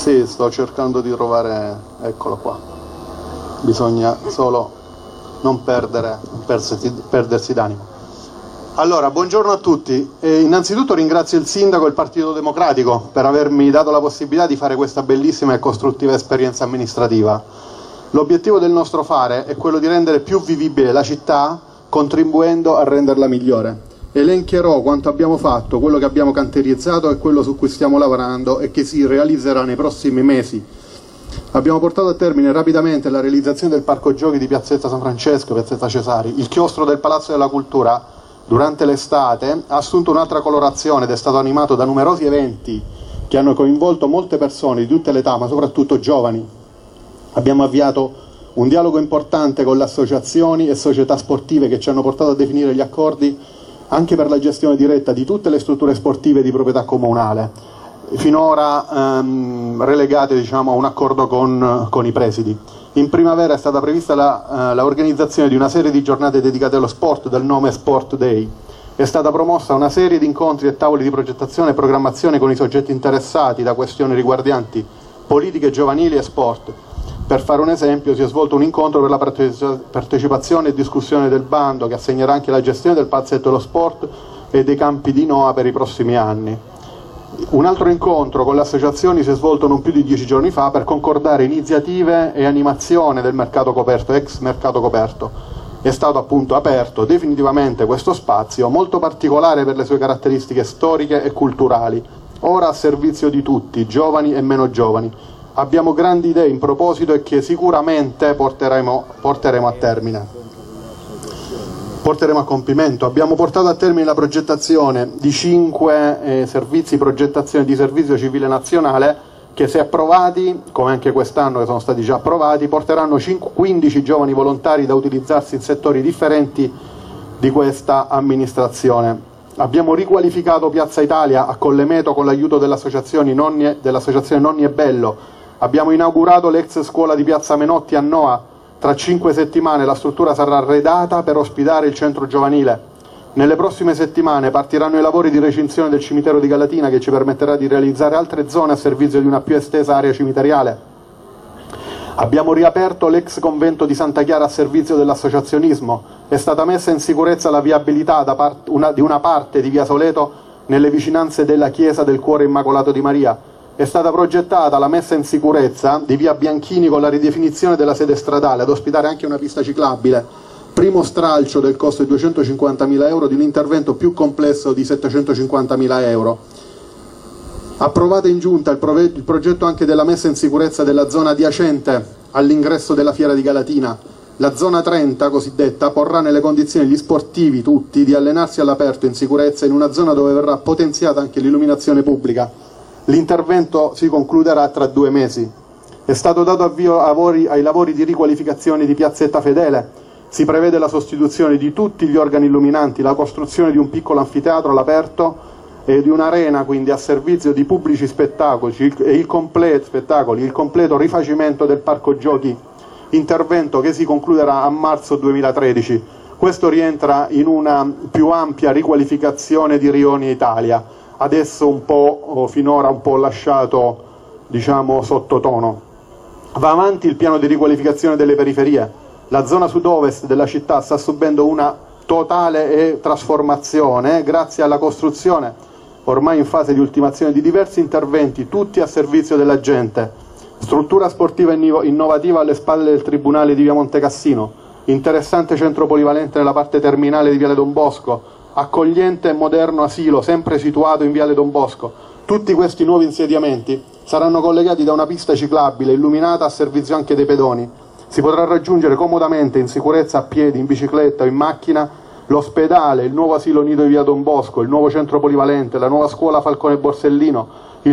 Sì, sto cercando di trovare, eccolo qua. Bisogna solo non perdersi d'animo. Allora, buongiorno a tutti. Innanzitutto ringrazio il Sindaco e il Partito Democratico per avermi dato la possibilità di fare questa bellissima e costruttiva esperienza amministrativa. L'obiettivo del nostro fare è quello di rendere più vivibile la città, contribuendo a renderla migliore. Elencherò quanto abbiamo fatto, quello che abbiamo cantierizzato e quello su cui stiamo lavorando e che si realizzerà nei prossimi mesi. Abbiamo portato a termine rapidamente la realizzazione del parco giochi di Piazzetta San Francesco, Piazzetta Cesari. Il chiostro del Palazzo della Cultura, durante l'estate, ha assunto un'altra colorazione ed è stato animato da numerosi eventi che hanno coinvolto molte persone di tutte le età, ma soprattutto giovani. Abbiamo avviato un dialogo importante con le associazioni e società sportive che ci hanno portato a definire gli accordi anche per la gestione diretta di tutte le strutture sportive di proprietà comunale, finora relegate, diciamo, a un accordo con i presidi. In primavera è stata prevista l'organizzazione di una serie di giornate dedicate allo sport dal nome Sport Day. È stata promossa una serie di incontri e tavoli di progettazione e programmazione con i soggetti interessati da questioni riguardanti politiche giovanili e sport. Per fare un esempio, si è svolto un incontro per la partecipazione e discussione del bando che assegnerà anche la gestione del palazzetto dello sport e dei campi di Noa per i prossimi anni. Un altro incontro con le associazioni si è svolto non più di 10 giorni fa per concordare iniziative e animazione del mercato coperto, ex mercato coperto. È stato appunto aperto definitivamente questo spazio, molto particolare per le sue caratteristiche storiche e culturali, ora a servizio di tutti, giovani e meno giovani. Abbiamo grandi idee in proposito e che sicuramente porteremo a termine. Porteremo a compimento. Abbiamo portato a termine la progettazione di 5 servizi progettazione di servizio civile nazionale che, se approvati, come anche quest'anno che sono stati già approvati, porteranno 15 giovani volontari da utilizzarsi in settori differenti di questa amministrazione. Abbiamo riqualificato Piazza Italia a Collemeto con l'aiuto dell'associazione Nonni e Bello. Abbiamo inaugurato l'ex scuola di Piazza Menotti a Noa. Tra 5 settimane la struttura sarà arredata per ospitare il centro giovanile. Nelle prossime settimane partiranno i lavori di recinzione del cimitero di Galatina, che ci permetterà di realizzare altre zone a servizio di una più estesa area cimiteriale. Abbiamo riaperto l'ex convento di Santa Chiara a servizio dell'associazionismo. È stata messa in sicurezza la viabilità di una parte di Via Soleto nelle vicinanze della chiesa del Cuore Immacolato di Maria. È stata progettata la messa in sicurezza di Via Bianchini con la ridefinizione della sede stradale, ad ospitare anche una pista ciclabile. Primo stralcio del costo di 250.000 euro di un intervento più complesso di 750.000 euro. Approvata in giunta il progetto anche della messa in sicurezza della zona adiacente all'ingresso della Fiera di Galatina. La zona 30, cosiddetta, porrà nelle condizioni gli sportivi tutti di allenarsi all'aperto in sicurezza in una zona dove verrà potenziata anche l'illuminazione pubblica. L'intervento si concluderà tra 2 mesi. È stato dato avvio ai lavori di riqualificazione di Piazzetta Fedele. Si prevede la sostituzione di tutti gli organi illuminanti, la costruzione di un piccolo anfiteatro all'aperto e di un'arena quindi a servizio di pubblici spettacoli e il completo rifacimento del parco giochi, intervento che si concluderà a marzo 2013. Questo rientra in una più ampia riqualificazione di Rioni Italia, adesso finora un po' lasciato, diciamo, sottotono. Va avanti il piano di riqualificazione delle periferie. La zona sud-ovest della città sta subendo una totale trasformazione grazie alla costruzione, ormai in fase di ultimazione, di diversi interventi, tutti a servizio della gente. Struttura sportiva innovativa alle spalle del Tribunale di Via Montecassino, interessante centro polivalente nella parte terminale di Viale Don Bosco, accogliente e moderno asilo sempre situato in Viale Don Bosco. Tutti questi nuovi insediamenti saranno collegati da una pista ciclabile illuminata a servizio anche dei pedoni. Si potrà raggiungere comodamente, in sicurezza, a piedi, in bicicletta o in macchina, l'ospedale, il nuovo asilo nido di Via Don Bosco, il nuovo centro polivalente, la nuova scuola Falcone Borsellino,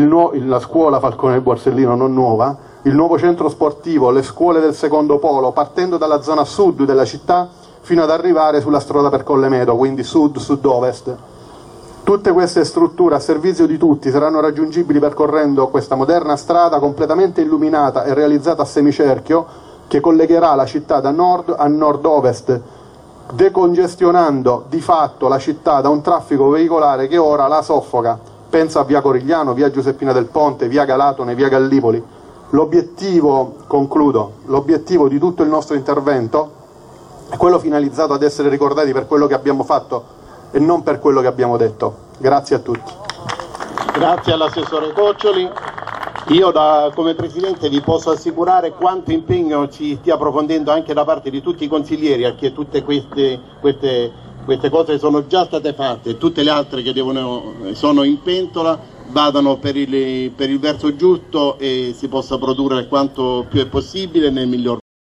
la scuola Falcone Borsellino non nuova, il nuovo centro sportivo, le scuole del secondo polo, partendo dalla zona sud della città fino ad arrivare sulla strada per Collemeto, quindi sud-sud-ovest. Tutte queste strutture a servizio di tutti saranno raggiungibili percorrendo questa moderna strada completamente illuminata e realizzata a semicerchio che collegherà la città da nord a nord-ovest, decongestionando di fatto la città da un traffico veicolare che ora la soffoca. penso a via Corigliano, via Giuseppina del Ponte, via Galatone, via Gallipoli. L'obiettivo, concludo, l'obiettivo di tutto il nostro intervento è quello finalizzato ad essere ricordati per quello che abbiamo fatto e non per quello che abbiamo detto. Grazie a tutti. Grazie all'assessore Coccioli. Io come Presidente vi posso assicurare quanto impegno ci stia approfondendo anche da parte di tutti i consiglieri, perché tutte queste cose sono già state fatte, tutte le altre che sono in pentola vadano per il verso giusto e si possa produrre quanto più è possibile nel miglior